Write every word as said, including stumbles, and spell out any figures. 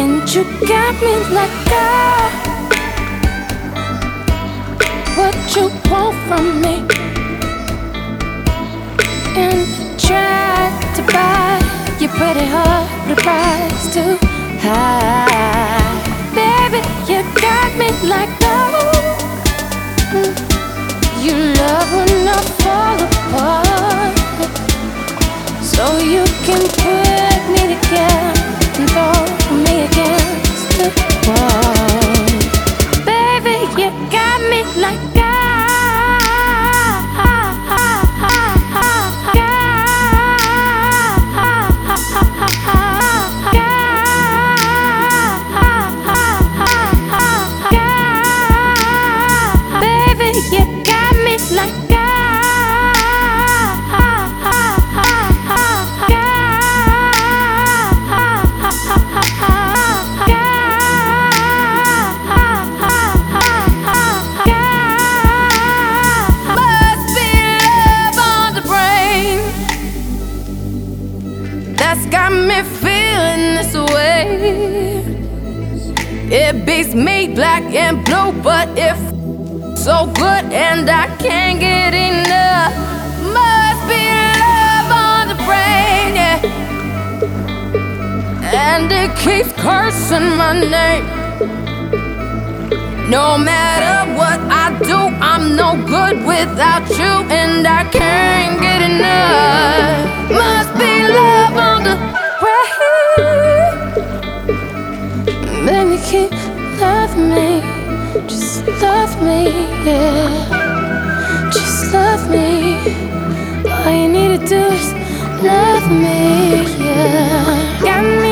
And you got me like, girl, what you want from me? And try to buy your pretty heart, the price too high. Baby, you got me like, oh, you love when I fall apart, so you can put me together and throw me against the wall. Baby, you got me like, that's got me feeling this way. It beats me black and blue, but it's so good and I can't get enough. Must be love on the brain, yeah. And it keeps cursing my name. No matter what I do, I'm no good without you, and I can't get enough. Must be love on the brain. Baby, keep loving me, just love me, yeah. Just love me. All you need to do is love me, yeah. Got me